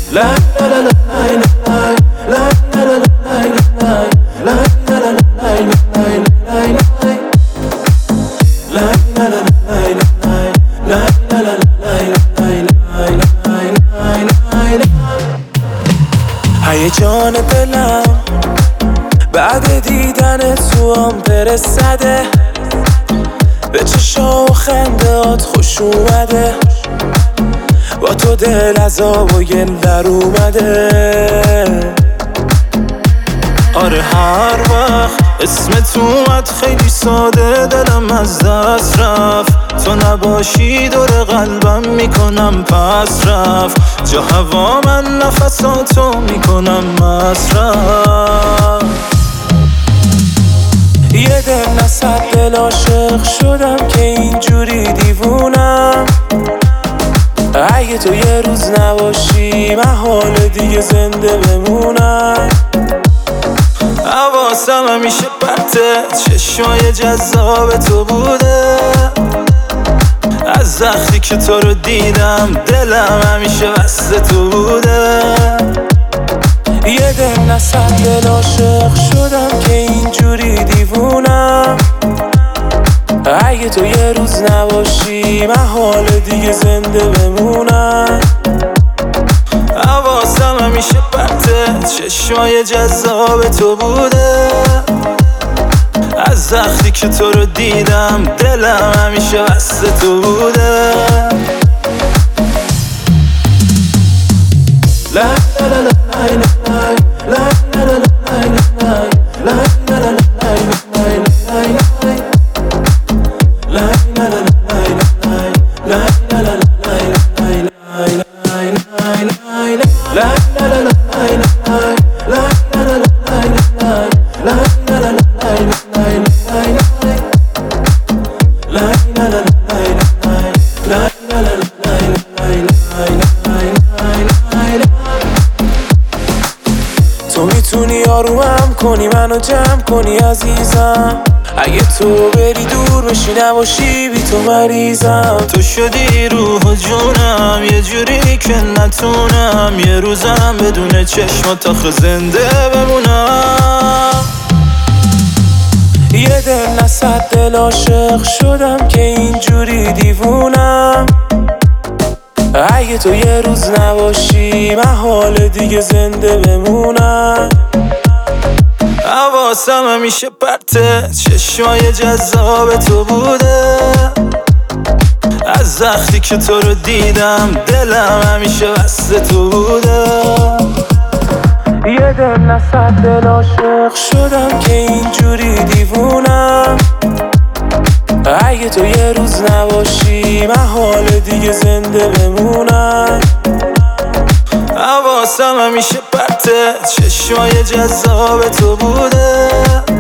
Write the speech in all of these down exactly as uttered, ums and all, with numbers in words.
هیجان دلم بعد دیدن تو هم برسده، به چشا و خندهات خوش اومده، با تو دل از آب و گل در اومده. آره هر وقت اسم تو اومد خیلی ساده دلم از دست رفت، تو نباشی دور قلبم میکنم پس رفت، جا هوا من نفساتو میکنم مصرف. یه دل نصد دل عاشق شدم که اینجوری دیوونم، اگه تو یه روز نباشی محاله دیگه زنده بمونم. حواسم همیشه پرته، چشمای جذاب تو بوده، از وقتی که تو رو دیدم دلم همیشه وصل تو بوده. یه دل نصد دل عاشق شدم که اینجوری دیوونم، اگه تو یه روز نباشی محاله دیگه زنده بمونم. حواسم همیشه پرته، چشمای جذاب تو بوده، از وقتی که تو رو دیدم دلم همیشه وصل تو بوده. لا لا لا لا لا لا لا تو میتونی آرومم کنی منو جمع کنی عزیزم، اگه تو بری دور بشی نباشی بی تو مریضم. تو شدی روح و جونم یه جوری که نتونم یه روزم بدون چشمات آخه زنده بمونم. یه دل نصد دل عاشق شدم که اینجوری دیوونم، اگه تو یه روز نباشی محاله دیگه زنده بمونم. حواسم همیشه پرته، چشمای جذاب تو بوده، از وقتی که تو رو دیدم دلم همیشه وصل تو بوده. یه دل نصد دل عاشق شدم که اینجوری دیوونم، اگه تو یه روز نباشی محاله دیگه زنده بمونم. حواسم همیشه پرته، چشمای جذاب تو بوده،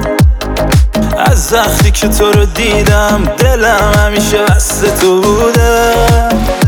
از وقتی که تو رو دیدم دلم همیشه وصل تو بوده.